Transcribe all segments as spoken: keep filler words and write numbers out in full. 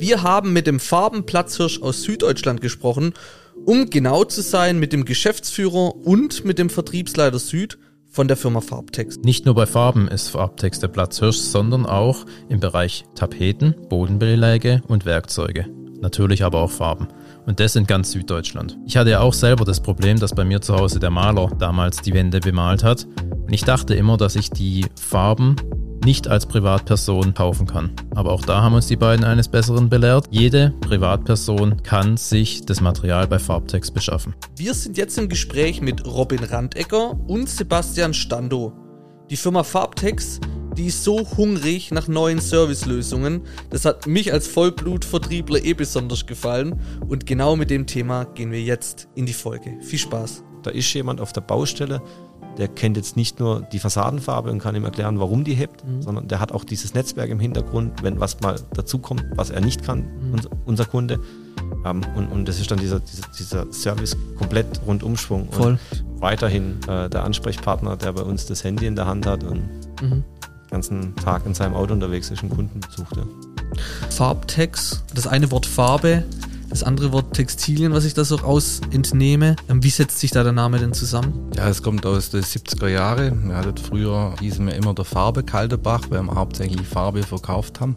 Wir haben mit dem Farbenplatzhirsch aus Süddeutschland gesprochen, um genau zu sein mit dem Geschäftsführer und mit dem Vertriebsleiter Süd von der Firma Farbtex. Nicht nur bei Farben ist Farbtex der Platzhirsch, sondern auch im Bereich Tapeten, Bodenbeläge und Werkzeuge. Natürlich aber auch Farben. Und das in ganz Süddeutschland. Ich hatte ja auch selber das Problem, dass bei mir zu Hause der Maler damals die Wände bemalt hat. Und ich dachte immer, dass ich die Farben nicht als Privatperson kaufen kann. Aber auch da haben uns die beiden eines Besseren belehrt. Jede Privatperson kann sich das Material bei Farbtex beschaffen. Wir sind jetzt im Gespräch mit Robin Randecker und Sebastian Stando. Die Firma Farbtex, die ist so hungrig nach neuen Servicelösungen. Das hat mich als Vollblutvertriebler eh besonders gefallen. Und genau mit dem Thema gehen wir jetzt in die Folge. Viel Spaß. Da ist jemand auf der Baustelle, der kennt jetzt nicht nur die Fassadenfarbe und kann ihm erklären, warum die hebt, mhm. sondern der hat auch dieses Netzwerk im Hintergrund, wenn was mal dazukommt, was er nicht kann, mhm. unser, unser Kunde. Um, und, und das ist dann dieser, dieser, dieser Service komplett Rundumschwung. Voll. Und weiterhin äh, der Ansprechpartner, der bei uns das Handy in der Hand hat und mhm. den ganzen Tag in seinem Auto unterwegs ist, einen Kunden besucht. Ja. Farbtex, das eine Wort Farbe, das andere Wort Textilien, was ich da so raus entnehme. Wie setzt sich da der Name denn zusammen? Ja, es kommt aus den siebziger Jahren. Wir hatten früher, hießen wir immer der Farbe Kaldebach, weil wir hauptsächlich Farbe verkauft haben.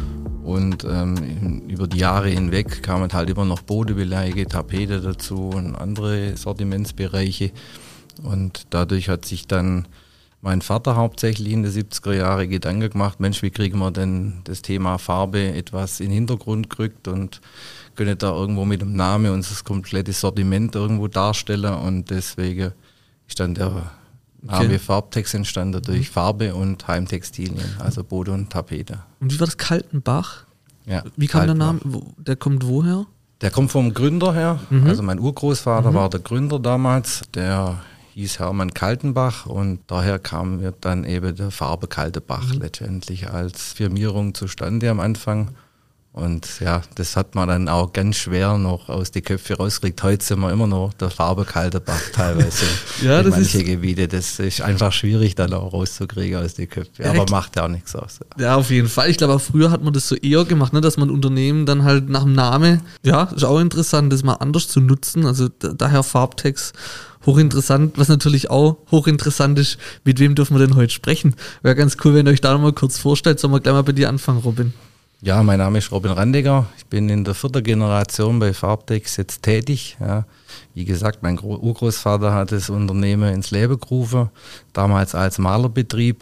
Und ähm, über die Jahre hinweg kamen halt immer noch Bodenbeläge, Tapete dazu und andere Sortimentsbereiche. Und dadurch hat sich dann mein Vater hauptsächlich in den siebziger Jahren Gedanken gemacht, Mensch, wie kriegen wir denn das Thema Farbe etwas in den Hintergrund gerückt und können da irgendwo mit dem Namen unser komplettes Sortiment irgendwo darstellen. Und deswegen ist dann der Name okay. Farbtex entstanden durch Farbe und Heimtextilien, also Boden und Tapete. Und wie war das Kaltenbach? Ja, wie kam Kaltenbach. der Name? Der kommt woher? Der kommt vom Gründer her. Mhm. Also mein Urgroßvater mhm. war der Gründer damals. Der hieß Hermann Kaltenbach und daher kam mir dann eben der Farbe Kaldebach mhm. letztendlich als Firmierung zustande am Anfang. Und ja, das hat man dann auch ganz schwer noch aus den Köpfen rausgekriegt. Heute sind wir immer noch der Farbe Kaldebach teilweise ja, in das manche ist Gebiete. Das ist einfach schwierig dann auch rauszukriegen aus den Köpfen. Ja, aber macht ja auch nichts aus. Ja. ja, auf jeden Fall. Ich glaube auch früher hat man das so eher gemacht, ne, dass man Unternehmen dann halt nach dem Namen, ja, ist auch interessant, das mal anders zu nutzen. Also da, daher Farbtex. Hochinteressant, was natürlich auch hochinteressant ist, mit wem dürfen wir denn heute sprechen? Wäre ganz cool, wenn ihr euch da mal kurz vorstellt. Sollen wir gleich mal bei dir anfangen, Robin? Ja, mein Name ist Robin Randecker. Ich bin in der vierten Generation bei Farbtex jetzt tätig. Ja, wie gesagt, mein Urgroßvater hat das Unternehmen ins Leben gerufen, damals als Malerbetrieb.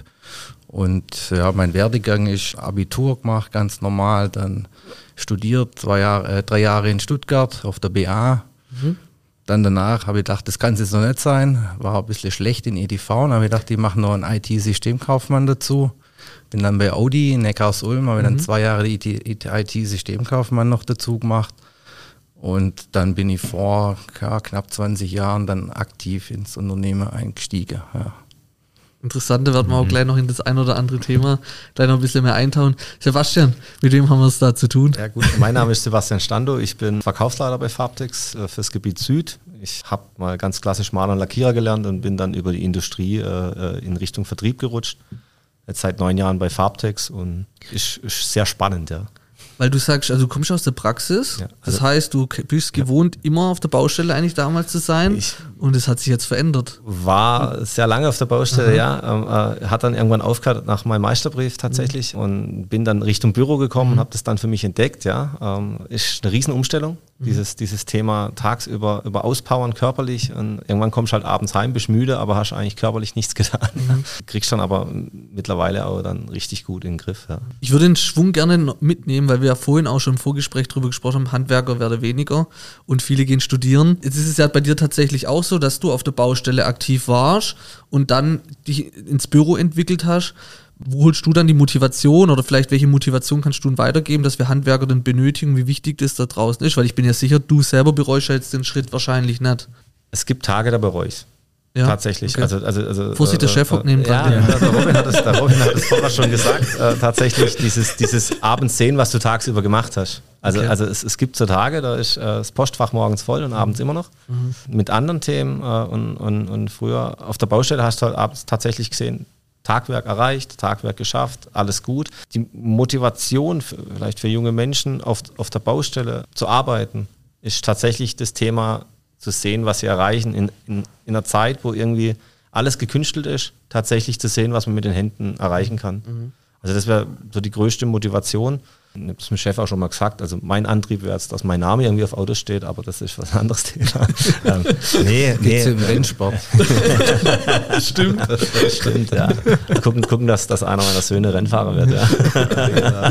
Und ja, mein Werdegang ist Abitur gemacht, ganz normal, dann studiert, zwei Jahre, äh, drei Jahre in Stuttgart auf der B A. Mhm. Dann danach habe ich gedacht, das kann es jetzt noch nicht sein. War ein bisschen schlecht in E D V. Dann habe ich gedacht, ich mache noch einen I T-Systemkaufmann dazu. Bin dann bei Audi in Neckarsulm, habe mhm. dann zwei Jahre I T-Systemkaufmann noch dazu gemacht. Und dann bin ich vor ja, knapp zwanzig Jahren dann aktiv ins Unternehmen eingestiegen. Ja. Interessant, da werden wir mhm. auch gleich noch in das ein oder andere Thema gleich noch ein bisschen mehr eintauchen. Sebastian, mit wem haben wir es da zu tun? Ja gut, mein Name ist Sebastian Stando, ich bin Verkaufsleiter bei Farbtex äh, fürs Gebiet Süd. Ich habe mal ganz klassisch Maler und Lackierer gelernt und bin dann über die Industrie äh, in Richtung Vertrieb gerutscht. Jetzt seit neun Jahren bei Farbtex und ist, ist sehr spannend, ja. Weil du sagst, also du kommst aus der Praxis, ja, also das heißt, du bist gewohnt, ja. immer auf der Baustelle eigentlich damals zu sein ich und es hat sich jetzt verändert. War sehr lange auf der Baustelle, Aha. ja, ähm, äh, hat dann irgendwann aufgehört nach meinem Meisterbrief tatsächlich mhm. und bin dann Richtung Büro gekommen mhm. und habe das dann für mich entdeckt, ja. Ähm, ist eine Riesenumstellung, mhm. dieses, dieses Thema tagsüber über auspowern körperlich und irgendwann kommst du halt abends heim, bist müde, aber hast eigentlich körperlich nichts getan. Mhm. Kriegst dann aber mittlerweile auch dann richtig gut in den Griff, ja. Ich würde den Schwung gerne mitnehmen, weil wir ja vorhin auch schon im Vorgespräch drüber gesprochen haben, Handwerker werden weniger und viele gehen studieren. Jetzt ist es ja bei dir tatsächlich auch so, dass du auf der Baustelle aktiv warst und dann dich ins Büro entwickelt hast. Wo holst du dann die Motivation oder vielleicht welche Motivation kannst du weitergeben, dass wir Handwerker denn benötigen, wie wichtig das da draußen ist? Weil ich bin ja sicher, du selber bereust ja jetzt den Schritt wahrscheinlich nicht. Es gibt Tage, da bereue ich Ja, tatsächlich. Okay. Also, also, also, Vorsicht, der Chef äh, nehmen ja, ja. Also Robin hat es, der Robin hat es vorher schon gesagt. Äh, tatsächlich dieses, dieses abends sehen, was du tagsüber gemacht hast. Also, okay. also es, es gibt so Tage, da ist äh, das Postfach morgens voll und abends immer noch. Mhm. Mit anderen Themen äh, und, und, und früher auf der Baustelle hast du halt abends tatsächlich gesehen, Tagwerk erreicht, Tagwerk geschafft, alles gut. Die Motivation für, vielleicht für junge Menschen auf, auf der Baustelle zu arbeiten, ist tatsächlich das Thema zu sehen, was sie erreichen in, in, in einer Zeit, wo irgendwie alles gekünstelt ist, tatsächlich zu sehen, was man mit den Händen erreichen kann. Mhm. Also das wäre so die größte Motivation. Ich habe es dem Chef auch schon mal gesagt, also mein Antrieb wäre jetzt, dass mein Name irgendwie auf Autos steht, aber das ist was anderes Thema. ähm, nee, nee. Im Rennsport. Stimmt. Stimmt, ja. Gucken, gucken dass, dass einer meiner Söhne Rennfahrer wird, ja.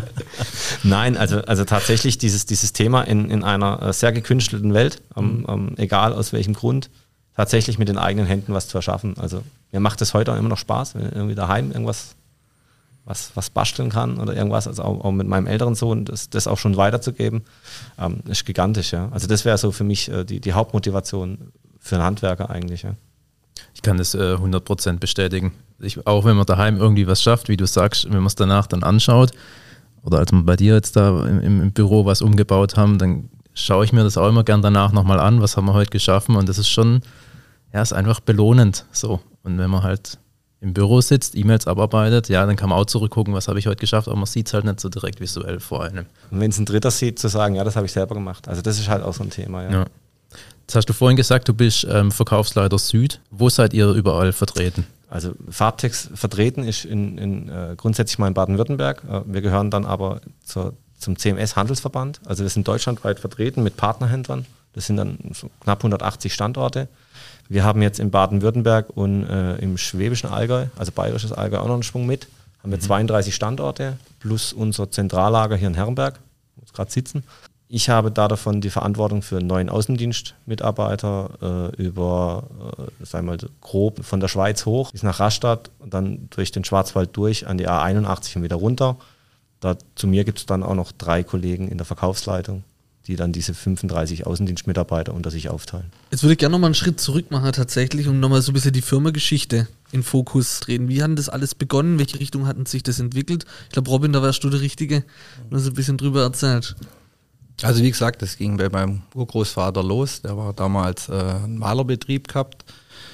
Nein, also, also tatsächlich dieses, dieses Thema in, in einer sehr gekünstelten Welt, ähm, ähm, egal aus welchem Grund, tatsächlich mit den eigenen Händen was zu erschaffen. Also mir macht es heute auch immer noch Spaß, wenn ich irgendwie daheim irgendwas was, was basteln kann oder irgendwas, also auch, auch mit meinem älteren Sohn, das, das auch schon weiterzugeben, ähm, ist gigantisch, ja. Also das wäre so für mich äh, die, die Hauptmotivation für einen Handwerker eigentlich, ja. Ich kann das äh, hundert Prozent bestätigen. Ich, auch wenn man daheim irgendwie was schafft, wie du sagst, wenn man es danach dann anschaut, oder als wir bei dir jetzt da im, im Büro was umgebaut haben, dann schaue ich mir das auch immer gern danach nochmal an, was haben wir heute geschaffen, und das ist schon, ja, ist einfach belohnend, so. Und wenn man halt im Büro sitzt, E-Mails abarbeitet, ja, dann kann man auch zurückgucken, was habe ich heute geschafft, aber man sieht es halt nicht so direkt visuell vor einem. Und wenn es ein Dritter sieht, zu sagen, ja, das habe ich selber gemacht. Also das ist halt auch so ein Thema, ja. Ja. Jetzt hast du vorhin gesagt, du bist ähm, Verkaufsleiter Süd. Wo seid ihr überall vertreten? Also Farbtex vertreten ist in, in, äh, grundsätzlich mal in Baden-Württemberg. Äh, wir gehören dann aber zur, zum C M S-Handelsverband. Also wir sind deutschlandweit vertreten mit Partnerhändlern. Das sind dann so knapp hundertachtzig Standorte. Wir haben jetzt in Baden-Württemberg und äh, im schwäbischen Allgäu, also bayerisches Allgäu, auch noch einen Schwung mit. Haben wir zweiunddreißig Standorte plus unser Zentrallager hier in Herrenberg, wo wir gerade sitzen. Ich habe da davon die Verantwortung für einen neuen Außendienstmitarbeiter äh, über, äh, sagen wir mal grob, von der Schweiz hoch bis nach Rastatt und dann durch den Schwarzwald durch an die A einundachtzig und wieder runter. Da, zu mir gibt es dann auch noch drei Kollegen in der Verkaufsleitung, die dann diese fünfunddreißig Außendienstmitarbeiter unter sich aufteilen. Jetzt würde ich gerne nochmal einen Schritt zurück machen tatsächlich, um nochmal so ein bisschen die Firmengeschichte in Fokus drehen. Wie hat das alles begonnen? Welche Richtung hat sich das entwickelt? Ich glaube, Robin, da wärst du der Richtige, wenn du so ein bisschen drüber erzählst. Also wie gesagt, das ging bei meinem Urgroßvater los. Der war damals äh, ein Malerbetrieb gehabt.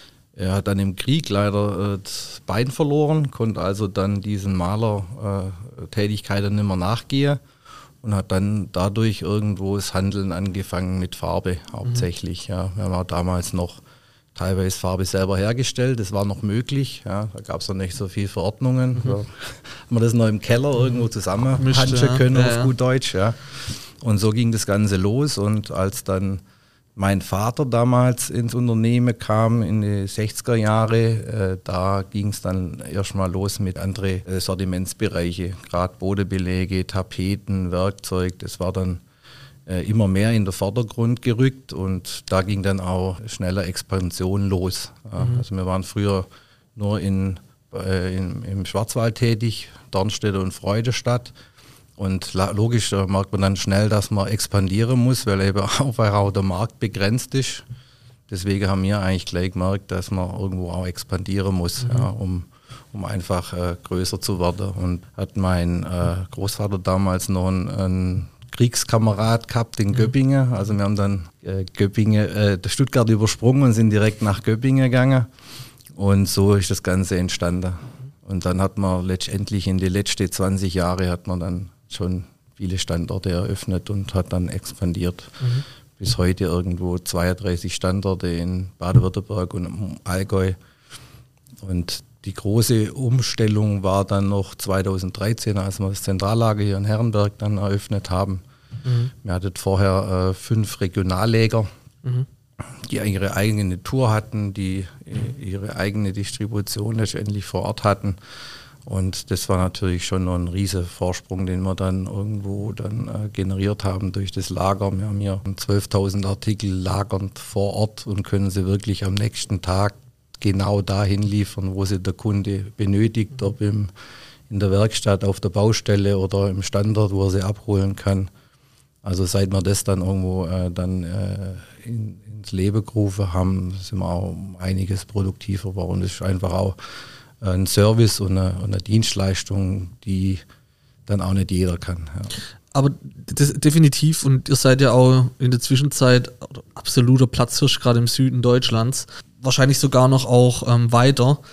Er hat dann im Krieg leider äh, das Bein verloren, konnte also dann diesen Malertätigkeiten nicht mehr nachgehen und hat dann dadurch irgendwo das Handeln angefangen mit Farbe hauptsächlich. Mhm. Ja. Wir haben auch damals noch teilweise Farbe selber hergestellt, das war noch möglich. Ja. Da gab es noch nicht so viele Verordnungen. Mhm. Da haben wir das noch im Keller irgendwo zusammenhanschen ja. können, ja, auf ja. gut Deutsch. Ja. Und so ging das Ganze los, und als dann mein Vater damals ins Unternehmen kam in die sechziger Jahre, äh, da ging es dann erstmal los mit anderen äh, Sortimentsbereiche, gerade Bodenbeläge, Tapeten, Werkzeug, das war dann äh, immer mehr in den Vordergrund gerückt, und da ging dann auch schneller Expansion los. Ja, mhm. Also wir waren früher nur in, äh, in, im Schwarzwald tätig, Dornstedt und Freudenstadt. Und logisch, da merkt man dann schnell, dass man expandieren muss, weil eben auch, weil auch der Markt begrenzt ist. Deswegen haben wir eigentlich gleich gemerkt, dass man irgendwo auch expandieren muss, mhm. ja, um, um einfach äh, größer zu werden. Und hat mein äh, Großvater damals noch einen, einen Kriegskamerad gehabt in mhm. Göppingen. Also wir haben dann äh, Göppingen, äh, Stuttgart übersprungen und sind direkt nach Göppingen gegangen. Und so ist das Ganze entstanden. Und dann hat man letztendlich in den letzten zwanzig Jahren hat man dann schon viele Standorte eröffnet und hat dann expandiert. Mhm. Bis heute irgendwo zweiunddreißig Standorte in Baden-Württemberg und im Allgäu. Und die große Umstellung war dann noch zweitausenddreizehn, als wir das Zentrallager hier in Herrenberg dann eröffnet haben. Mhm. Wir hatten vorher äh, fünf Regionalläger, mhm. die ihre eigene Tour hatten, die äh, ihre eigene Distribution letztendlich vor Ort hatten. Und das war natürlich schon noch ein riesiger Vorsprung, den wir dann irgendwo dann äh, generiert haben durch das Lager. Wir haben hier zwölftausend Artikel lagernd vor Ort und können sie wirklich am nächsten Tag genau dahin liefern, wo sie der Kunde benötigt, ob im, in der Werkstatt, auf der Baustelle oder im Standort, wo er sie abholen kann. Also seit wir das dann irgendwo äh, dann äh, in, ins Leben gerufen haben, sind wir auch einiges produktiver geworden. Das ist einfach auch ein Service und eine, eine Dienstleistung, die dann auch nicht jeder kann. Ja. Aber das, definitiv, und ihr seid ja auch in der Zwischenzeit absoluter Platzhirsch, gerade im Süden Deutschlands, wahrscheinlich sogar noch auch ähm, weiter.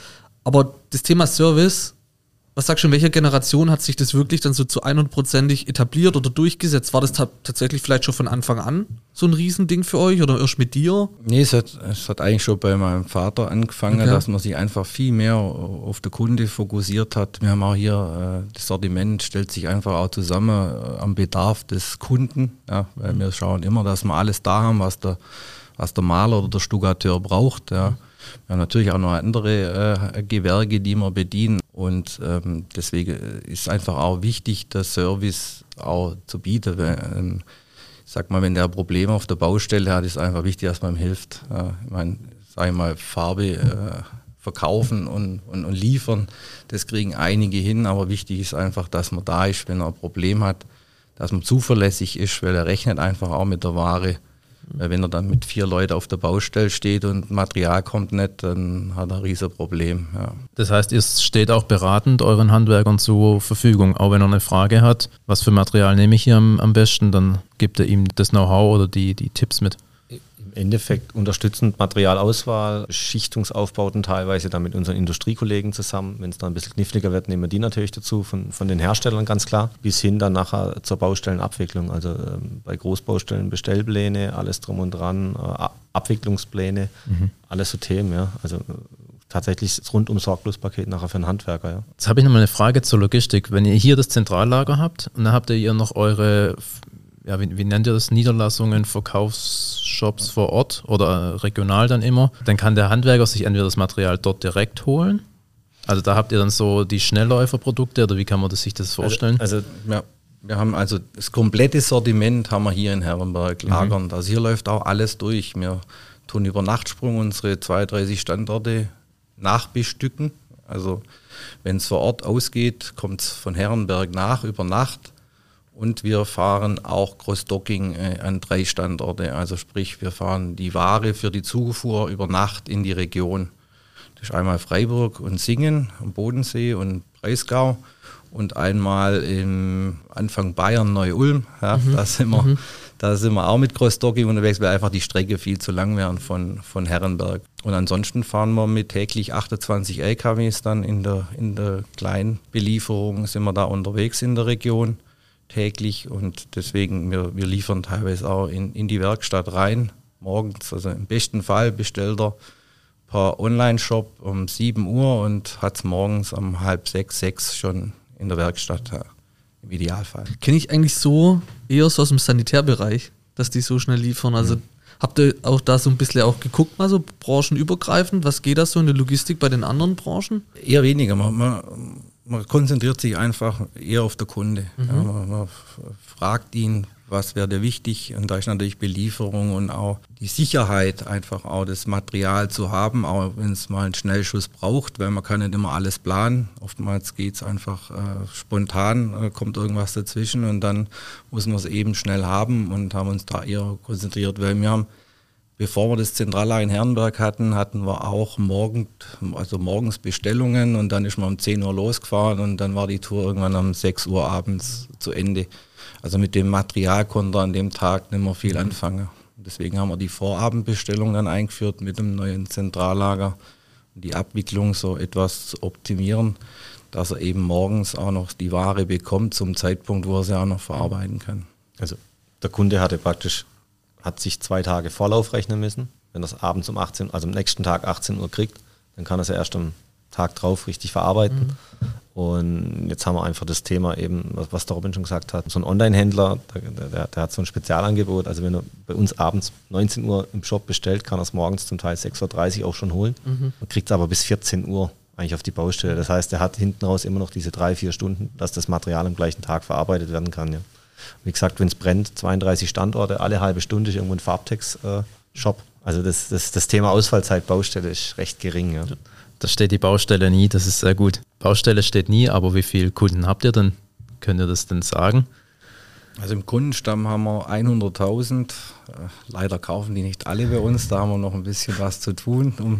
Aber das Thema Service, was sagst du, in welcher Generation hat sich das wirklich dann so zu hundertprozentig etabliert oder durchgesetzt? War das ta- tatsächlich vielleicht schon von Anfang an so ein Riesending für euch oder erst mit dir? Nee, es hat, es hat eigentlich schon bei meinem Vater angefangen, Okay. dass man sich einfach viel mehr auf den Kunde fokussiert hat. Wir haben auch hier, äh, das Sortiment stellt sich einfach auch zusammen äh, am Bedarf des Kunden. Ja, weil wir schauen immer, dass wir alles da haben, was der, was der Maler oder der Stuckateur braucht. Ja. Wir haben natürlich auch noch andere äh, Gewerke, die wir bedienen. Und ähm, deswegen ist einfach auch wichtig, der Service auch zu bieten. Weil, ähm, ich sag mal, wenn der Probleme auf der Baustelle hat, ist einfach wichtig, dass man ihm hilft. Ja, ich meine, sag ich mal, Farbe äh, verkaufen und, und, und liefern, das kriegen einige hin, aber wichtig ist einfach, dass man da ist, wenn er ein Problem hat, dass man zuverlässig ist, weil er rechnet einfach auch mit der Ware. Weil wenn er dann mit vier Leuten auf der Baustelle steht und Material kommt nicht, dann hat er ein riesen Problem. Ja. Das heißt, ihr steht auch beratend euren Handwerkern zur Verfügung. Auch wenn er eine Frage hat, was für Material nehme ich hier am, am besten, dann gibt er ihm das Know-how oder die, die Tipps mit. Im Endeffekt unterstützend Materialauswahl, Schichtungsaufbauten teilweise dann mit unseren Industriekollegen zusammen. Wenn es dann ein bisschen kniffliger wird, nehmen wir die natürlich dazu, von, von den Herstellern ganz klar, bis hin dann nachher zur Baustellenabwicklung. Also ähm, bei Großbaustellen Bestellpläne, alles drum und dran, äh, Abwicklungspläne, mhm. alles so Themen, ja. Also äh, tatsächlich das rundum Sorglospaket nachher für einen Handwerker, ja. Jetzt habe ich nochmal eine Frage zur Logistik. Wenn ihr hier das Zentrallager habt und dann habt ihr noch eure, ja, wie, wie nennt ihr das, Niederlassungen, Verkaufsshops vor Ort oder regional dann immer, dann kann der Handwerker sich entweder das Material dort direkt holen. Also da habt ihr dann so die Schnellläuferprodukte oder wie kann man das, sich das vorstellen? Also, also ja, wir haben also das komplette Sortiment haben wir hier in Herrenberg lagern. Mhm. Also hier läuft auch alles durch. Wir tun über Nachtsprung unsere zweiunddreißig Standorte nachbestücken. Also wenn es vor Ort ausgeht, kommt es von Herrenberg nach über Nacht. Und wir fahren auch Cross-Docking äh, an drei Standorte. Also sprich, wir fahren die Ware für die Zufuhr über Nacht in die Region. Das ist einmal Freiburg und Singen am Bodensee und Breisgau und einmal im Anfang Bayern Neu-Ulm. Ja, mhm. da, sind wir, mhm. da sind wir auch mit Cross-Docking unterwegs, weil einfach die Strecke viel zu lang wäre von, von Herrenberg. Und ansonsten fahren wir mit täglich achtundzwanzig L K Ws dann in der, in der Kleinbelieferung, sind wir da unterwegs in der Region täglich und deswegen, wir, wir liefern teilweise auch in, in die Werkstatt rein, morgens, also im besten Fall bestellt er per Online-Shop um sieben Uhr und hat es morgens um halb sechs, sechs schon in der Werkstatt, ja, im Idealfall. Kenne ich eigentlich so eher so aus dem Sanitärbereich, dass die so schnell liefern, also mhm. Habt ihr auch da so ein bisschen auch geguckt, mal so branchenübergreifend, was geht da so in der Logistik bei den anderen Branchen? Eher weniger, man, man Man konzentriert sich einfach eher auf den Kunde. Mhm. Ja, man, man fragt ihn, was wäre dir wichtig? Und da ist natürlich Belieferung und auch die Sicherheit, einfach auch das Material zu haben, auch wenn es mal einen Schnellschuss braucht, weil man kann nicht immer alles planen. Oftmals geht es einfach äh, spontan, äh, kommt irgendwas dazwischen und dann muss man es eben schnell haben und haben uns da eher konzentriert, weil wir haben, bevor wir das Zentrallager in Herrenberg hatten, hatten wir auch morgen, also morgens Bestellungen und dann ist man um zehn Uhr losgefahren und dann war die Tour irgendwann um sechs Uhr abends zu Ende. Also mit dem Material konnte an dem Tag nicht mehr viel anfangen. Deswegen haben wir die Vorabendbestellung dann eingeführt mit dem neuen Zentrallager, um die Abwicklung so etwas zu optimieren, dass er eben morgens auch noch die Ware bekommt zum Zeitpunkt, wo er sie auch noch verarbeiten kann. Also der Kunde hatte praktisch hat sich zwei Tage Vorlauf rechnen müssen. Wenn er es abends um achtzehn, also am nächsten Tag achtzehn Uhr kriegt, dann kann er es ja erst am Tag drauf richtig verarbeiten. Mhm. Und jetzt haben wir einfach das Thema eben, was, was der Robin schon gesagt hat, so ein Online-Händler, der, der, der hat so ein Spezialangebot. Also wenn er bei uns abends neunzehn Uhr im Shop bestellt, kann er es morgens zum Teil sechs Uhr dreißig auch schon holen. Mhm. Man kriegt es aber bis vierzehn Uhr eigentlich auf die Baustelle. Das heißt, er hat hinten raus immer noch diese drei, vier Stunden, dass das Material am gleichen Tag verarbeitet werden kann. Ja. Wie gesagt, wenn es brennt, zweiunddreißig Standorte, alle halbe Stunde ist irgendwo ein Farbtex-Shop. Also das, das, das Thema Ausfallzeit Baustelle ist recht gering. Ja. Da steht die Baustelle nie, das ist sehr gut. Baustelle steht nie, aber wie viele Kunden habt ihr denn? Könnt ihr das denn sagen? Also im Kundenstamm haben wir hunderttausend. Leider kaufen die nicht alle bei uns, da haben wir noch ein bisschen was zu tun, um,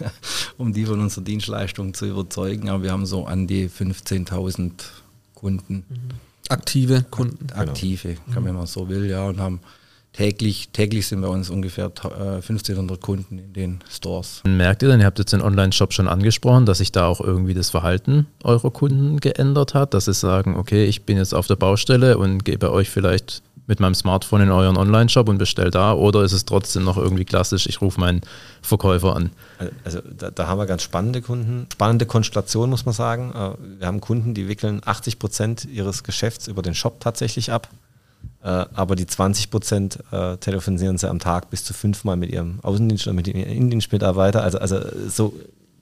um die von unserer Dienstleistung zu überzeugen. Aber wir haben so an die fünfzehntausend Kunden. Aktive Kunden. Aktive, genau. Wenn man so will, ja. Und haben täglich, täglich sind bei uns ungefähr fünfzehnhundert Kunden in den Stores. Merkt ihr denn, ihr habt jetzt den Online-Shop schon angesprochen, dass sich da auch irgendwie das Verhalten eurer Kunden geändert hat, dass sie sagen, okay, ich bin jetzt auf der Baustelle und gehe bei euch vielleicht mit meinem Smartphone in euren Online-Shop und bestelle da, oder ist es trotzdem noch irgendwie klassisch, ich rufe meinen Verkäufer an? Also da, da haben wir ganz spannende Kunden, spannende Konstellation, muss man sagen. Wir haben Kunden, die wickeln achtzig Prozent ihres Geschäfts über den Shop tatsächlich ab. Aber die zwanzig Prozent äh, telefonieren sie am Tag bis zu fünfmal mit ihrem Außendienst oder mit ihrem Innendienstmitarbeiter. Also, also so,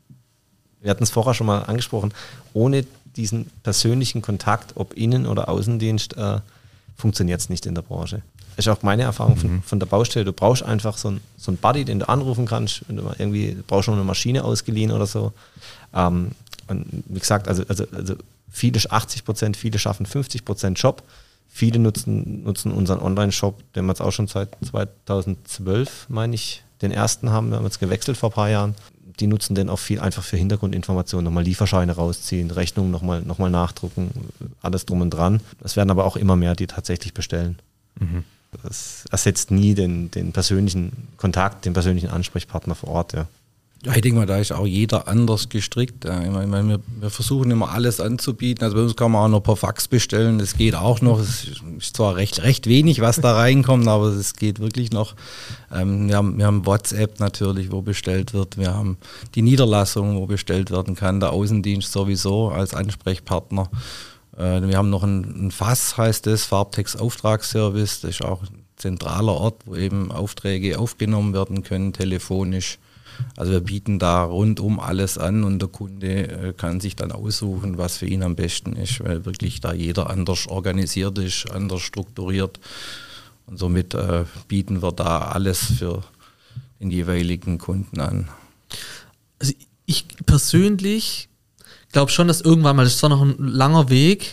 wir hatten es vorher schon mal angesprochen, ohne diesen persönlichen Kontakt, ob Innen- oder Außendienst, äh, funktioniert es nicht in der Branche. Das ist auch meine Erfahrung von, mhm. von der Baustelle. Du brauchst einfach so einen so Buddy, den du anrufen kannst, wenn du mal irgendwie du brauchst noch eine Maschine ausgeliehen oder so. Ähm, und wie gesagt, also, also, also viele achtzig Prozent, viele schaffen fünfzig Prozent Job. Viele nutzen, nutzen unseren Online-Shop, den wir jetzt auch schon seit zweitausendzwölf, meine ich, den ersten haben. Wir haben jetzt gewechselt vor ein paar Jahren. Die nutzen den auch viel einfach für Hintergrundinformationen, nochmal Lieferscheine rausziehen, Rechnungen nochmal noch mal nachdrucken, alles drum und dran. Es werden aber auch immer mehr, die tatsächlich bestellen. Mhm. Das ersetzt nie den, den persönlichen Kontakt, den persönlichen Ansprechpartner vor Ort, ja. Ja, ich denke mal, da ist auch jeder anders gestrickt. Ich meine, wir, wir versuchen immer alles anzubieten. Also bei uns kann man auch noch per Fax bestellen. Das geht auch noch. Es ist zwar recht, recht wenig, was da reinkommt, aber es geht wirklich noch. Ähm, wir haben, wir haben WhatsApp natürlich, wo bestellt wird. Wir haben die Niederlassung, wo bestellt werden kann. Der Außendienst sowieso als Ansprechpartner. Äh, wir haben noch ein, ein F A S, heißt das, Farbtex Auftragsservice. Das ist auch ein zentraler Ort, wo eben Aufträge aufgenommen werden können, telefonisch. Also wir bieten da rundum alles an und der Kunde äh, kann sich dann aussuchen, was für ihn am besten ist, weil wirklich da jeder anders organisiert ist, anders strukturiert und somit äh, bieten wir da alles für den jeweiligen Kunden an. Also ich persönlich glaube schon, dass irgendwann mal, das ist zwar noch ein langer Weg,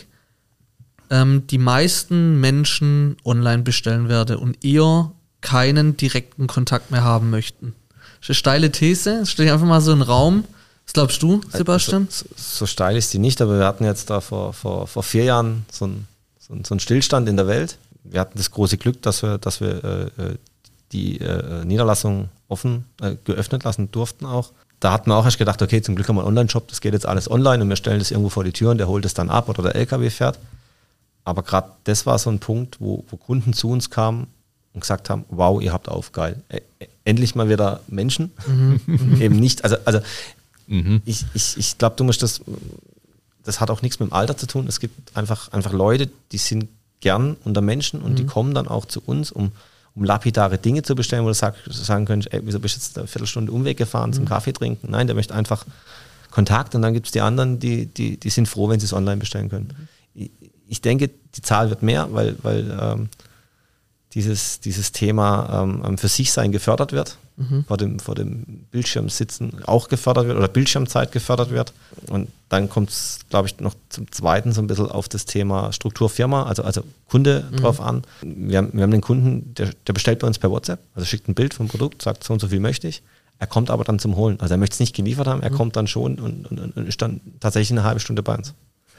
ähm, die meisten Menschen online bestellen werde und eher keinen direkten Kontakt mehr haben möchten. Das ist eine steile These, das stehe ich einfach mal so in den Raum. Was glaubst du, Sebastian? So, so, so steil ist die nicht, aber wir hatten jetzt da vor, vor, vor vier Jahren so einen so ein, so ein Stillstand in der Welt. Wir hatten das große Glück, dass wir, dass wir äh, die äh, Niederlassung offen äh, geöffnet lassen durften auch. Da hatten wir auch erst gedacht, okay, zum Glück haben wir einen Online-Shop, das geht jetzt alles online und wir stellen das irgendwo vor die Tür und der holt es dann ab oder der L K W fährt. Aber gerade das war so ein Punkt, wo, wo Kunden zu uns kamen und gesagt haben, wow, ihr habt auf, geil. Endlich mal wieder Menschen. Mhm. Eben nicht, also, also mhm. ich, ich, ich glaube, du musst das, das hat auch nichts mit dem Alter zu tun. Es gibt einfach, einfach Leute, die sind gern unter Menschen und mhm. die kommen dann auch zu uns, um, um lapidare Dinge zu bestellen, wo du sag, sagen könntest, ey, wieso bist du jetzt eine Viertelstunde Umweg gefahren mhm. zum Kaffee trinken? Nein, der möchte einfach Kontakt und dann gibt es die anderen, die, die, die sind froh, wenn sie es online bestellen können. Mhm. Ich, ich denke, die Zahl wird mehr, weil, weil ähm, dieses, dieses Thema ähm, für sich sein gefördert wird, mhm. vor dem, vor dem Bildschirm sitzen auch gefördert wird oder Bildschirmzeit gefördert wird. Und dann kommt es, glaube ich, noch zum Zweiten so ein bisschen auf das Thema Strukturfirma, also, also Kunde mhm. drauf an. Wir haben, wir haben den Kunden, der, der bestellt bei uns per WhatsApp, also schickt ein Bild vom Produkt, sagt so und so viel möchte ich. Er kommt aber dann zum Holen. Also er möchte es nicht geliefert haben, er mhm. kommt dann schon und, und, und ist dann tatsächlich eine halbe Stunde bei uns.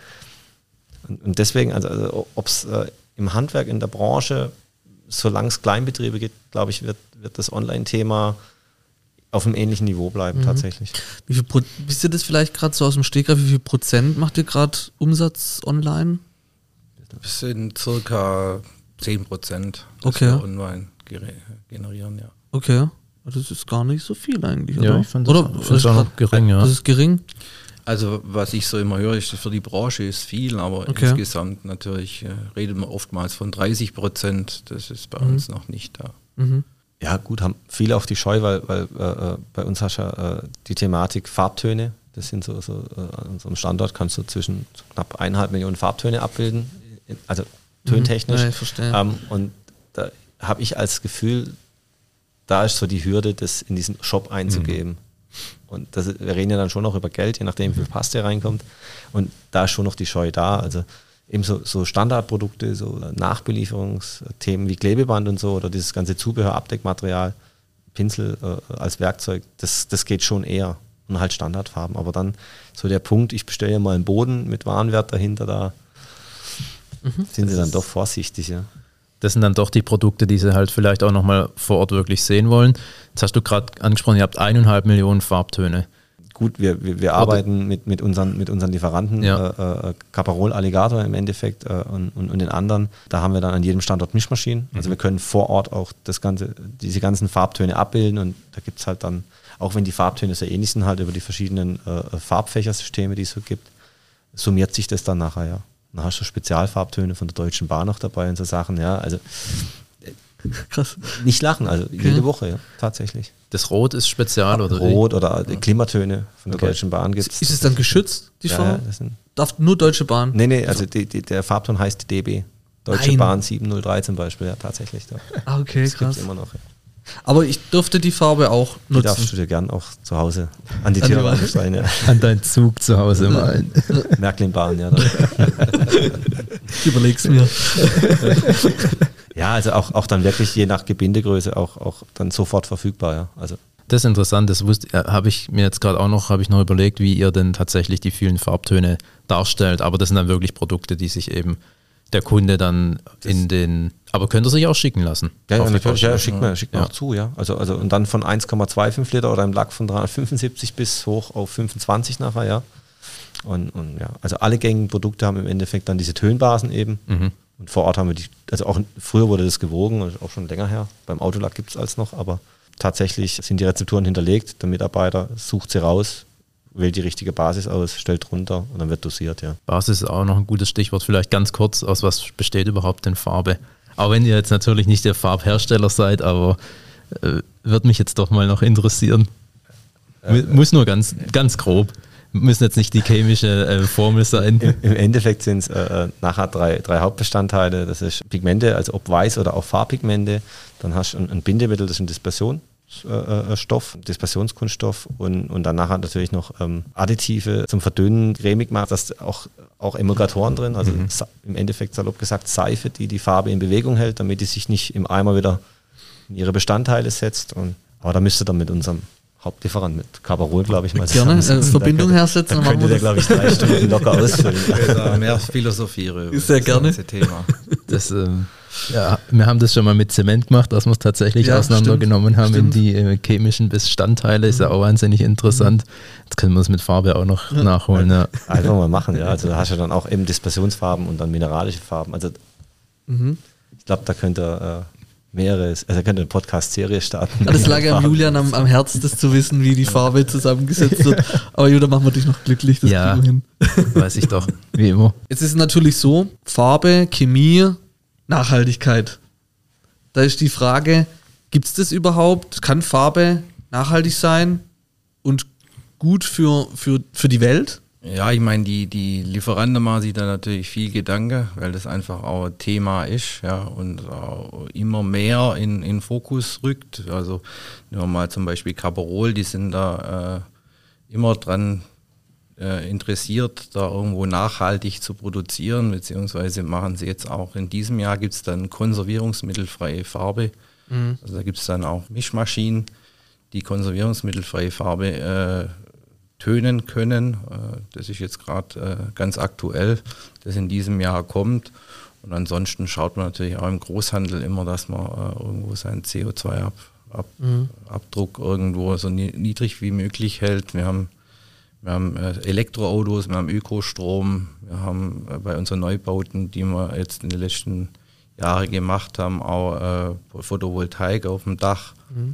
Und, und deswegen, also, also ob es äh, im Handwerk, in der Branche, solange es Kleinbetriebe gibt, glaube ich, wird, wird das Online-Thema auf einem ähnlichen Niveau bleiben, mhm. tatsächlich. Wie viel Pro- wisst ihr das vielleicht gerade so aus dem Stegreif, wie viel Prozent macht ihr gerade Umsatz online? Das sind circa zehn Prozent, okay. wir online generieren, ja. Okay, das ist gar nicht so viel eigentlich, oder? Ja, ich finde das, oder, das auch noch gering, ja. Das ist gering? Also was ich so immer höre, ist, für die Branche ist viel, aber okay. insgesamt natürlich äh, redet man oftmals von dreißig Prozent, das ist bei mhm. uns noch nicht da. Mhm. Ja gut, haben viele auf die Scheu, weil, weil äh, bei uns hast du ja äh, die Thematik Farbtöne, das sind so, so äh, an unserem Standort kannst du zwischen knapp eineinhalb Millionen Farbtöne abbilden, also töntechnisch. Mhm. Ja, ich verstehe. Ähm, und da habe ich als Gefühl, da ist so die Hürde, das in diesen Shop einzugeben. Mhm. Und das, wir reden ja dann schon noch über Geld, je nachdem, wie viel Paste reinkommt. Und da ist schon noch die Scheu da. Also eben so, so Standardprodukte, so Nachbelieferungsthemen wie Klebeband und so oder dieses ganze Zubehör, Abdeckmaterial, Pinsel äh, als Werkzeug, das, das geht schon eher. Und halt Standardfarben. Aber dann so der Punkt, ich bestelle mal einen Boden mit Warenwert dahinter, da mhm. sind sie dann doch vorsichtig. Ja. Das sind dann doch die Produkte, die sie halt vielleicht auch nochmal vor Ort wirklich sehen wollen. Jetzt hast du gerade angesprochen, ihr habt eineinhalb Millionen Farbtöne. Gut, wir, wir, wir arbeiten mit, mit, unseren, mit unseren Lieferanten, ja. äh, Caparol, Alligator im Endeffekt äh, und, und, und den anderen. Da haben wir dann an jedem Standort Mischmaschinen. Also mhm. wir können vor Ort auch das ganze, diese ganzen Farbtöne abbilden und da gibt es halt dann, auch wenn die Farbtöne sehr ähnlich sind, halt über die verschiedenen äh, Farbfächersysteme, die es so gibt, summiert sich das dann nachher, ja. Dann hast du Spezialfarbtöne von der Deutschen Bahn noch dabei und so Sachen, ja. Also krass. Nicht lachen, also okay. jede Woche, ja, tatsächlich. Das Rot ist spezial, oder? Rot oder die Klimatöne von der okay. Deutschen Bahn gibt es. Ist es dann geschützt, die Farbe? Ja, das sind darf nur Deutsche Bahn? Nee, nee, also die, die, der Farbton heißt D B. Deutsche Nein. Bahn sieben null drei zum Beispiel, ja, tatsächlich. Da. Ah, okay, das krass. Gibt's immer noch, ja. Aber ich durfte die Farbe auch nutzen. Die darfst du dir gern auch zu Hause an die Tür stellen. Ja. An deinen Zug zu Hause malen. Märklin-Bahn, ja. Ich überleg's mir. Ja, also auch, auch dann wirklich je nach Gebindegröße auch, auch dann sofort verfügbar, ja. Also das ist interessant, das wusste, habe ich mir jetzt gerade auch noch, habe ich noch überlegt, wie ihr denn tatsächlich die vielen Farbtöne darstellt, aber das sind dann wirklich Produkte, die sich eben der Kunde dann das in den, aber könnt ihr sich auch schicken lassen? Ja, ja natürlich, ja, schickt mir, schickt mir ja. auch zu, ja. Also, also und dann von eins Komma fünfundzwanzig Liter oder im Lack von dreihundertfünfundsiebzig bis hoch auf fünfundzwanzig nachher, ja. Und, und ja, also alle gängigen Produkte haben im Endeffekt dann diese Tönbasen eben. Mhm. Und vor Ort haben wir die, also auch früher wurde das gewogen, also auch schon länger her. Beim Autolack gibt es als noch, aber tatsächlich sind die Rezepturen hinterlegt. Der Mitarbeiter sucht sie raus, wählt die richtige Basis aus, stellt runter und dann wird dosiert, ja. Basis ist auch noch ein gutes Stichwort, vielleicht ganz kurz, aus was besteht überhaupt denn Farbe? Auch wenn ihr jetzt natürlich nicht der Farbhersteller seid, aber äh, würde mich jetzt doch mal noch interessieren. Äh, Muss nur ganz, ganz grob. Müssen jetzt nicht die chemische äh, Formel sein. Im, im Endeffekt sind es äh, nachher drei, drei Hauptbestandteile. Das ist Pigmente, also ob Weiß oder auch Farbpigmente. Dann hast du ein, ein Bindemittel, das ist ein Dispersionsstoff, äh, Dispersionskunststoff und, und dann nachher natürlich noch ähm, Additive zum Verdünnen, cremig macht, das auch, auch Emulgatoren drin, also mhm. im Endeffekt salopp gesagt Seife, die die Farbe in Bewegung hält, damit die sich nicht im Eimer wieder in ihre Bestandteile setzt. Und, aber da müsst ihr dann mit unserem Hauptlieferant mit Caparol, glaube ich mal. Gerne, äh, Verbindung hersetzen. Dann könnte der, glaube ich, drei Stunden locker ausfüllen. Ja, mehr philosophiere über Sehr das gerne. ganze Thema. Das, ähm, ja, wir haben das schon mal mit Zement gemacht, dass wir es tatsächlich ja, auseinandergenommen stimmt, haben stimmt. in die äh, chemischen Bestandteile. Ist ja auch wahnsinnig interessant. Jetzt können wir es mit Farbe auch noch ja. nachholen. Ja. Einfach mal machen, ja. Also da hast du dann auch eben Dispersionsfarben und dann mineralische Farben. Also mhm. ich glaube, da könnte äh, mehrere, also er könnte eine Podcast-Serie starten. Das lag ja Julian am, am Herz, das zu wissen, wie die Farbe zusammengesetzt wird. Aber Julian, machen wir dich noch glücklich, das ja, hin. Weiß ich doch, wie immer. Jetzt ist es natürlich so, Farbe, Chemie, Nachhaltigkeit. Da ist die Frage, gibt es das überhaupt? Kann Farbe nachhaltig sein und gut für, für, für die Welt? Ja, ich meine, die, die Lieferanten machen sich da natürlich viel Gedanken, weil das einfach auch ein Thema ist, ja, und auch immer mehr in in Fokus rückt. Also nehmen wir mal zum Beispiel Caparol, die sind da äh, immer dran äh, interessiert, da irgendwo nachhaltig zu produzieren, beziehungsweise machen sie jetzt auch in diesem Jahr gibt es dann konservierungsmittelfreie Farbe. Mhm. Also da gibt es dann auch Mischmaschinen, die konservierungsmittelfreie Farbe äh, tönen können. Das ist jetzt gerade ganz aktuell, das in diesem Jahr kommt. Und ansonsten schaut man natürlich auch im Großhandel immer, dass man irgendwo seinen C O zwei Abdruck mhm. irgendwo so niedrig wie möglich hält. Wir haben, wir haben Elektroautos, wir haben Ökostrom, wir haben bei unseren Neubauten, die wir jetzt in den letzten Jahren gemacht haben, auch Photovoltaik auf dem Dach. Mhm.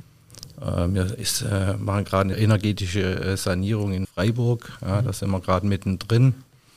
Wir ist, äh, machen gerade eine energetische äh, Sanierung in Freiburg, ja, da sind wir gerade mittendrin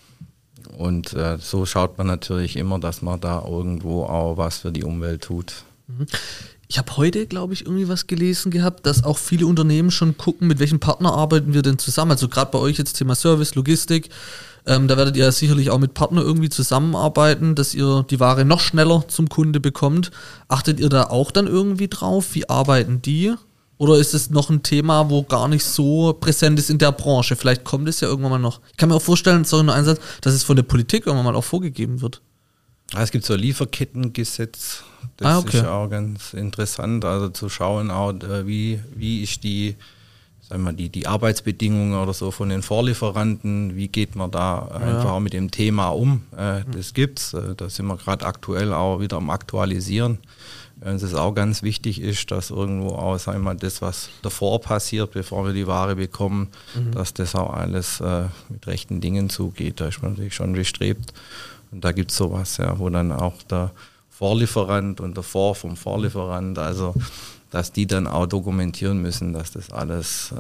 und äh, so schaut man natürlich immer, dass man da irgendwo auch was für die Umwelt tut. Ich habe heute, glaube ich, irgendwie was gelesen gehabt, dass auch viele Unternehmen schon gucken, mit welchem Partner arbeiten wir denn zusammen. Also gerade bei euch jetzt Thema Service, Logistik, ähm, da werdet ihr sicherlich auch mit Partnern irgendwie zusammenarbeiten, dass ihr die Ware noch schneller zum Kunde bekommt. Achtet ihr da auch dann irgendwie drauf? Wie arbeiten die? Oder ist es noch ein Thema, wo gar nicht so präsent ist in der Branche? Vielleicht kommt es ja irgendwann mal noch. Ich kann mir auch vorstellen, sorry, nur ein Satz, dass es von der Politik irgendwann mal auch vorgegeben wird. Ja, es gibt so ein Lieferkettengesetz, das ah, okay. ist auch ganz interessant, also zu schauen, auch, wie, wie ist die, sagen wir, die, die Arbeitsbedingungen oder so von den Vorlieferanten, wie geht man da ja. einfach auch mit dem Thema um? Äh, das gibt's. Äh, da sind wir gerade aktuell auch wieder am Aktualisieren. Es ist auch ganz wichtig ist, dass irgendwo auch, sagen wir mal, das, was davor passiert, bevor wir die Ware bekommen, mhm. dass das auch alles äh, mit rechten Dingen zugeht. Da ist man natürlich schon bestrebt. Und da gibt es sowas, ja, wo dann auch der Vorlieferant und der Vor vom Vorlieferant, also dass die dann auch dokumentieren müssen, dass das alles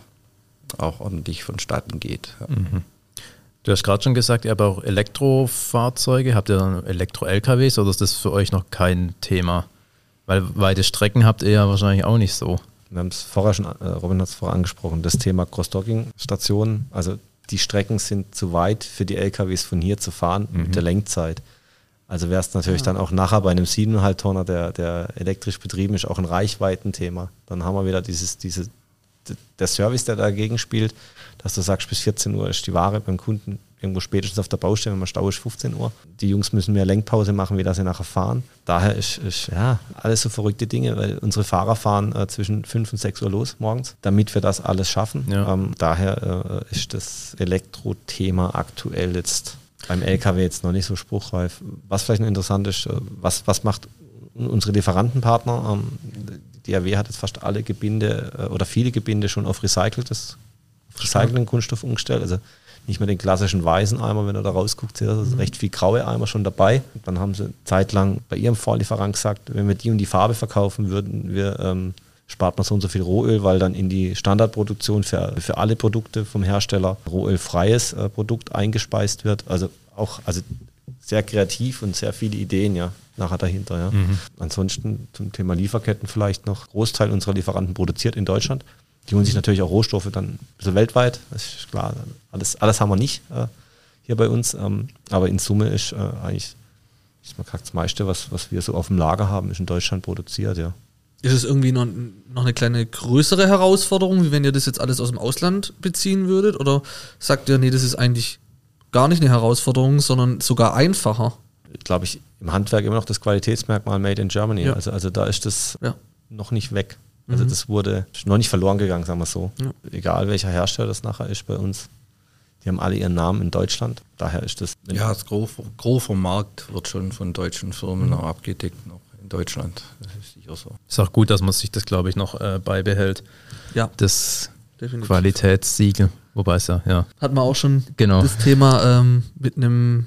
äh, auch ordentlich vonstatten geht. Ja. Mhm. Du hast gerade schon gesagt, ihr habt auch Elektrofahrzeuge. Habt ihr dann Elektro-L K Ws oder ist das für euch noch kein Thema? Weil weite Strecken habt ihr ja wahrscheinlich auch nicht so. Wir haben es vorher schon, äh, Robin hat es vorher angesprochen, das Thema Cross-Docking-Stationen. Also die Strecken sind zu weit für die L K Ws von hier zu fahren mhm. mit der Lenkzeit. Also wäre es natürlich ja. dann auch nachher bei einem sieben Komma fünf Tonner, der, der elektrisch betrieben ist, auch ein Reichweitenthema. Dann haben wir wieder dieses, diese, der Service, der dagegen spielt, dass du sagst, bis vierzehn Uhr ist die Ware beim Kunden irgendwo spätestens auf der Baustelle, wenn man Stau ist, fünfzehn Uhr. Die Jungs müssen mehr Lenkpause machen, wie das sie nachher fahren. Daher ist, ist ja alles so verrückte Dinge, weil unsere Fahrer fahren äh, zwischen fünf und sechs Uhr los morgens, damit wir das alles schaffen. Ja. Ähm, daher äh, ist das Elektro-Thema aktuell jetzt beim L K W jetzt noch nicht so spruchreif. Was vielleicht noch interessant ist, äh, was, was macht unsere Lieferantenpartner? Ähm, die D A W hat jetzt fast alle Gebinde äh, oder viele Gebinde schon auf recyceltes, auf recycelten Kunststoff umgestellt. Also nicht mehr den klassischen weißen Eimer, wenn du da rausguckst, da ist recht viel graue Eimer schon dabei. Dann haben sie zeitlang bei ihrem Vorlieferant gesagt, wenn wir die und die Farbe verkaufen würden, wir ähm, spart man so und so viel Rohöl, weil dann in die Standardproduktion für, für alle Produkte vom Hersteller rohölfreies äh, Produkt eingespeist wird. Also auch also sehr kreativ und sehr viele Ideen ja nachher dahinter. Ja. Mhm. Ansonsten zum Thema Lieferketten vielleicht noch. Großteil unserer Lieferanten produziert in Deutschland. Die holen sich natürlich auch Rohstoffe dann ein bisschen weltweit, das ist klar, alles, alles haben wir nicht äh, hier bei uns, ähm, aber in Summe ist äh, eigentlich, ist man sagt, das meiste, was, was wir so auf dem Lager haben, ist in Deutschland produziert, ja. Ist es irgendwie noch, noch eine kleine größere Herausforderung, wie wenn ihr das jetzt alles aus dem Ausland beziehen würdet, oder sagt ihr, nee, das ist eigentlich gar nicht eine Herausforderung, sondern sogar einfacher? Glaube ich, im Handwerk immer noch das Qualitätsmerkmal Made in Germany, ja. also, also da ist das ja. noch nicht weg. Also das wurde noch nicht verloren gegangen, sagen wir so. Ja. Egal welcher Hersteller das nachher ist bei uns. Die haben alle ihren Namen in Deutschland. Daher ist das... Ja, das große Markt wird schon von deutschen Firmen mhm. auch abgedeckt, noch in Deutschland. Das ist sicher so. Ist auch gut, dass man sich das, glaube ich, noch äh, beibehält. Ja. Das definitiv. Qualitätssiegel. Wobei es ja, ja. Hat man auch schon genau. das Thema ähm, mit einem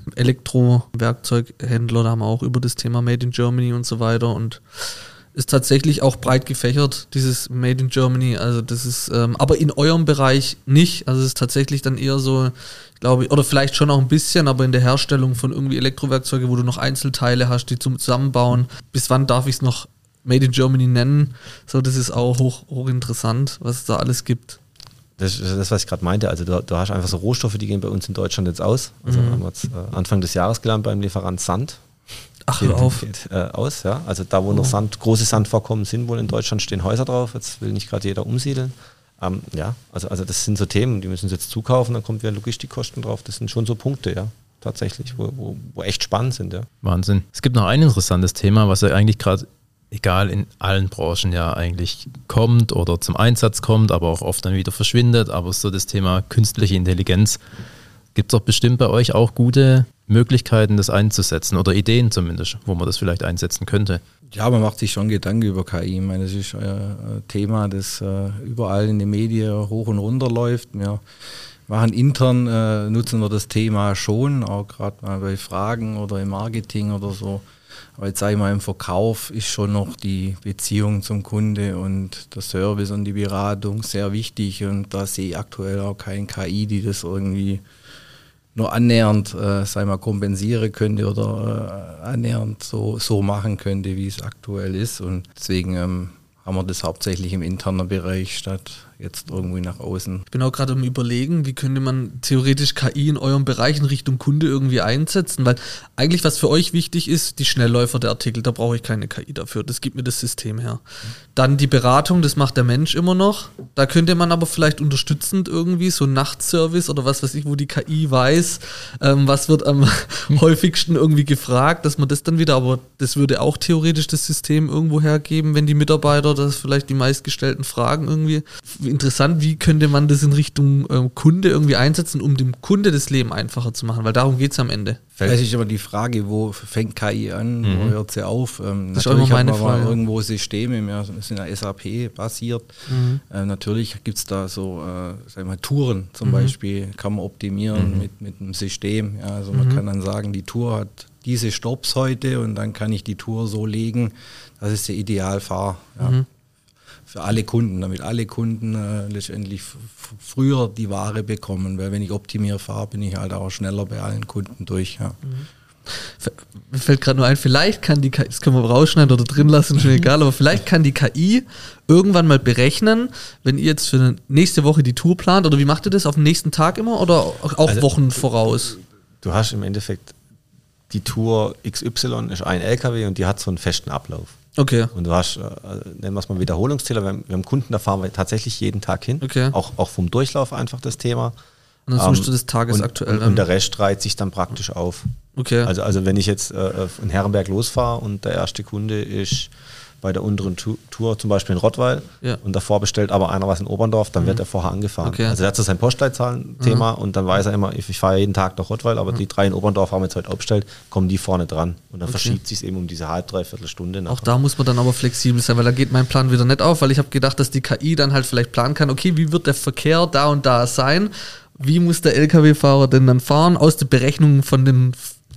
Elektro-Werkzeughändler, da haben wir auch über das Thema Made in Germany und so weiter und ist tatsächlich auch breit gefächert, dieses Made in Germany, also das ist, ähm, aber in eurem Bereich nicht, also es ist tatsächlich dann eher so, glaube ich, oder vielleicht schon auch ein bisschen, aber in der Herstellung von irgendwie Elektrowerkzeuge, wo du noch Einzelteile hast, die zum Zusammenbauen, bis wann darf ich es noch Made in Germany nennen, so, das ist auch hoch, hoch interessant, was es da alles gibt. Das ist das, was ich gerade meinte, also du, du hast einfach so Rohstoffe, die gehen bei uns in Deutschland jetzt aus, also mhm. haben wir jetzt äh, Anfang des Jahres gelernt beim Lieferant Sand. Ach, hör auf. Geht, äh, aus, ja. Also da, wo oh. noch Sand, große Sandvorkommen sind, wohl in Deutschland stehen Häuser drauf. Jetzt will nicht gerade jeder umsiedeln. Ähm, ja, also, also das sind so Themen, die müssen sie jetzt zukaufen, dann kommt wieder Logistikkosten drauf. Das sind schon so Punkte, ja, tatsächlich, wo, wo, wo echt spannend sind, ja. Wahnsinn. Es gibt noch ein interessantes Thema, was ja eigentlich gerade, egal in allen Branchen ja eigentlich kommt oder zum Einsatz kommt, aber auch oft dann wieder verschwindet. Aber so das Thema künstliche Intelligenz. Gibt es doch bestimmt bei euch auch gute Möglichkeiten, das einzusetzen oder Ideen zumindest, wo man das vielleicht einsetzen könnte? Ja, man macht sich schon Gedanken über K I. Ich meine, das ist ein Thema, das überall in den Medien hoch und runter läuft. Wir machen intern, äh, nutzen wir das Thema schon, auch gerade mal bei Fragen oder im Marketing oder so. Aber jetzt sage ich mal, im Verkauf ist schon noch die Beziehung zum Kunde und der Service und die Beratung sehr wichtig. Und da sehe ich aktuell auch kein K I, die das irgendwie nur annähernd, äh, sag ich mal, kompensieren könnte oder äh, annähernd so, so machen könnte, wie es aktuell ist. Und deswegen ähm, haben wir das hauptsächlich im internen Bereich statt jetzt irgendwie nach außen. Ich bin auch gerade am Überlegen, wie könnte man theoretisch K I in eurem Bereich in Richtung Kunde irgendwie einsetzen, weil eigentlich was für euch wichtig ist, die Schnellläufer der Artikel, da brauche ich keine K I dafür, das gibt mir das System her. Dann die Beratung, das macht der Mensch immer noch, da könnte man aber vielleicht unterstützend irgendwie so einen Nachtservice oder was weiß ich, wo die K I weiß, ähm, was wird am häufigsten irgendwie gefragt, dass man das dann wieder, aber das würde auch theoretisch das System irgendwo hergeben, wenn die Mitarbeiter das vielleicht die meistgestellten Fragen irgendwie interessant, wie könnte man das in Richtung ähm, Kunde irgendwie einsetzen, um dem Kunde das Leben einfacher zu machen, weil darum geht es am Ende. Es ist aber die Frage, wo fängt K I an, mhm. wo hört sie auf? Ähm, das ist auch immer meine hat man Frage. Irgendwo Systeme, wir sind ja S A P-basiert. Mhm. Äh, natürlich gibt es da so, äh, sag ich mal, Touren zum mhm. Beispiel, kann man optimieren mhm. mit, mit einem System. Ja, also man mhm. kann dann sagen, die Tour hat diese Stopps heute und dann kann ich die Tour so legen, das ist der Idealfahr. Ja. Mhm. Für alle Kunden, damit alle Kunden äh, letztendlich f- früher die Ware bekommen, weil wenn ich optimiere fahre, bin ich halt auch schneller bei allen Kunden durch. Ja. Mhm. Mir fällt gerade nur ein, vielleicht kann die K I, das können wir rausschneiden oder drin lassen, schon egal, aber vielleicht kann die K I irgendwann mal berechnen, wenn ihr jetzt für nächste Woche die Tour plant, oder wie macht ihr das, auf den nächsten Tag immer oder auch also, Wochen voraus? Du hast im Endeffekt die Tour X Y ist ein L K W und die hat so einen festen Ablauf. Okay. Und du hast, äh, nennen wir es mal Wiederholungszähler, wir haben, wir haben Kunden, da fahren wir tatsächlich jeden Tag hin. Okay. Auch, auch vom Durchlauf einfach das Thema. Und dann suchst ähm, du das tagesaktuell und, und, und der Rest reiht sich dann praktisch auf. Okay. Also, also wenn ich jetzt äh, in Herrenberg losfahre und der erste Kunde ist bei der unteren tu- Tour zum Beispiel in Rottweil ja. und davor bestellt aber einer was in Oberndorf, dann mhm. wird er vorher angefahren. Okay. Also der hat so sein Postleitzahlen-Thema mhm. und dann weiß er immer, ich, ich fahre jeden Tag nach Rottweil, aber mhm. die drei in Oberndorf haben wir jetzt heute aufgestellt, kommen die vorne dran und dann okay. verschiebt sich es eben um diese halb, dreiviertel Stunde. Nachher. Auch da muss man dann aber flexibel sein, weil da geht mein Plan wieder nicht auf, weil ich habe gedacht, dass die K I dann halt vielleicht planen kann, okay, wie wird der Verkehr da und da sein, wie muss der L K W-Fahrer denn dann fahren, aus den Berechnungen von den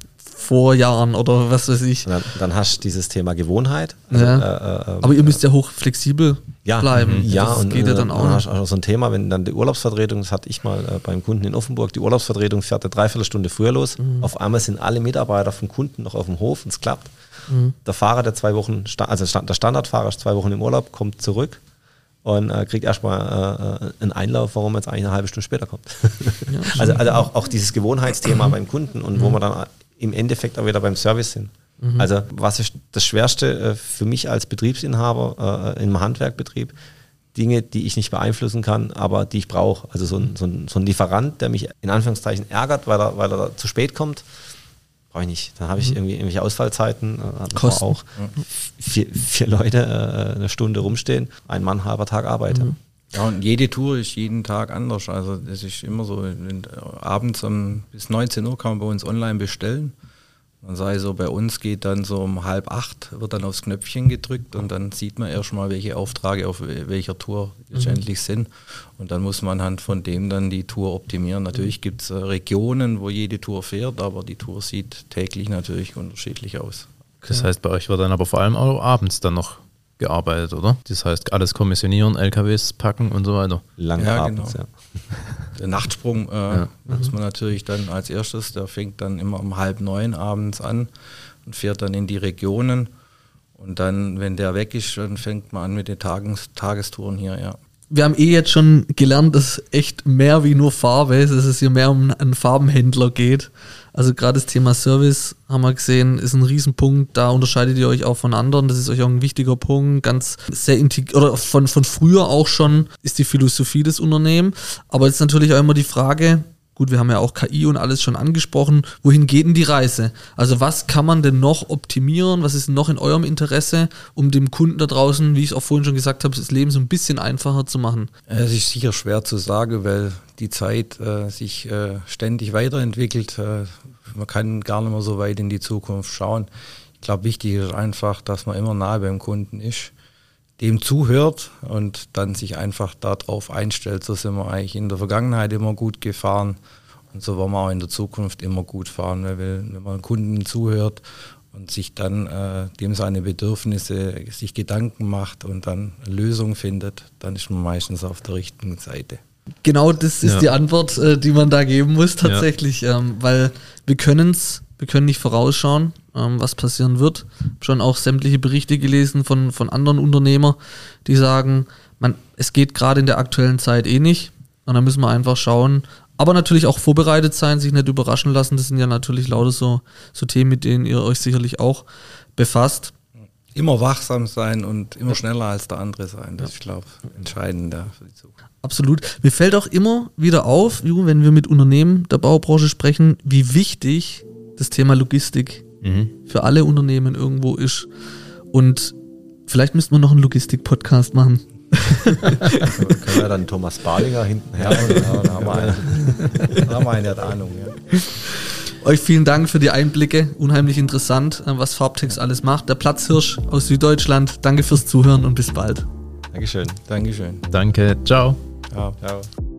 Vorjahren oder was weiß ich. Dann, dann hast du dieses Thema Gewohnheit. Also, ja. äh, äh, aber ihr müsst ja hoch flexibel ja, bleiben. Ja, das und geht ja dann auch. Dann hast du auch so ein Thema, wenn dann die Urlaubsvertretung, das hatte ich mal äh, beim Kunden in Offenburg, die Urlaubsvertretung fährt eine Dreiviertelstunde früher los. Mhm. Auf einmal sind alle Mitarbeiter vom Kunden noch auf dem Hof und es klappt. Mhm. Der Fahrer, der zwei Wochen, also der Standardfahrer ist zwei Wochen im Urlaub, kommt zurück und äh, kriegt erstmal äh, einen Einlauf, warum er jetzt eigentlich eine halbe Stunde später kommt. Ja, also also auch, auch dieses Gewohnheitsthema beim Kunden und mhm. wo man dann im Endeffekt auch wieder beim Service sind. Mhm. Also was ist das Schwerste äh, für mich als Betriebsinhaber äh, im Handwerkbetrieb? Dinge, die ich nicht beeinflussen kann, aber die ich brauche. Also so ein, so ein, so ein Lieferant, der mich in Anführungszeichen ärgert, weil er, weil er zu spät kommt, brauche ich nicht. Dann habe ich irgendwie irgendwelche Ausfallzeiten. Äh, Kosten. Auch vier, vier Leute äh, eine Stunde rumstehen, ein Mann halber Tag arbeiten. Mhm. Ja, und jede Tour ist jeden Tag anders. Also das ist immer so, abends um bis neunzehn Uhr kann man bei uns online bestellen. Dann sei so, bei uns geht dann so um halb acht, wird dann aufs Knöpfchen gedrückt und dann sieht man erstmal, welche Aufträge auf welcher Tour letztendlich mhm. sind. Und dann muss man anhand von dem dann die Tour optimieren. Natürlich gibt es Regionen, wo jede Tour fährt, aber die Tour sieht täglich natürlich unterschiedlich aus. Das heißt, bei euch wird dann aber vor allem auch abends dann noch gearbeitet, oder? Das heißt, alles kommissionieren, L K Ws packen und so weiter. Lange ja, abends, genau. ja. Der Nachtsprung äh, ja. muss man natürlich dann als erstes, der fängt dann immer um halb neun abends an und fährt dann in die Regionen. Und dann, wenn der weg ist, dann fängt man an mit den Tages- Tagestouren hier, ja. Wir haben eh jetzt schon gelernt, dass echt mehr wie nur Farbe ist, dass es hier mehr um einen Farbenhändler geht. Also gerade das Thema Service, haben wir gesehen, ist ein Riesenpunkt. Da unterscheidet ihr euch auch von anderen. Das ist euch auch ein wichtiger Punkt. Ganz sehr integ- oder von, von früher auch schon ist die Philosophie des Unternehmens. Aber jetzt natürlich auch immer die Frage, gut, wir haben ja auch K I und alles schon angesprochen, wohin geht denn die Reise? Also was kann man denn noch optimieren? Was ist noch in eurem Interesse, um dem Kunden da draußen, wie ich es auch vorhin schon gesagt habe, das Leben so ein bisschen einfacher zu machen? Es ist sicher schwer zu sagen, weil die Zeit äh, sich äh, ständig weiterentwickelt. Äh, man kann gar nicht mehr so weit in die Zukunft schauen. Ich glaube, wichtig ist einfach, dass man immer nahe beim Kunden ist, dem zuhört und dann sich einfach darauf einstellt. So sind wir eigentlich in der Vergangenheit immer gut gefahren und so wollen wir auch in der Zukunft immer gut fahren, weil wenn man Kunden zuhört und sich dann äh, dem seine Bedürfnisse, sich Gedanken macht und dann eine Lösung findet, dann ist man meistens auf der richtigen Seite. Genau, das ist ja. die Antwort, äh, die man da geben muss tatsächlich, ja. ähm, weil wir können es, wir können nicht vorausschauen, ähm, was passieren wird. Ich habe schon auch sämtliche Berichte gelesen von, von anderen Unternehmern, die sagen, man, es geht gerade in der aktuellen Zeit eh nicht und da müssen wir einfach schauen, aber natürlich auch vorbereitet sein, sich nicht überraschen lassen. Das sind ja natürlich lauter so, so Themen, mit denen ihr euch sicherlich auch befasst. Immer wachsam sein und immer schneller als der andere sein, das ist, glaube ich, entscheidend für die Zukunft. Absolut. Mir fällt auch immer wieder auf, wenn wir mit Unternehmen der Baubranche sprechen, wie wichtig das Thema Logistik mhm. für alle Unternehmen irgendwo ist. Und vielleicht müssten wir noch einen Logistik-Podcast machen. Also können wir dann Thomas Balinger hinten her. Ja, genau, da haben wir einen, da haben wir eine Ahnung. Ja. Euch vielen Dank für die Einblicke. Unheimlich interessant, was Farbtext alles macht. Der Platzhirsch aus Süddeutschland. Danke fürs Zuhören und bis bald. Dankeschön. Dankeschön. Danke, ciao. Ciao. Ciao.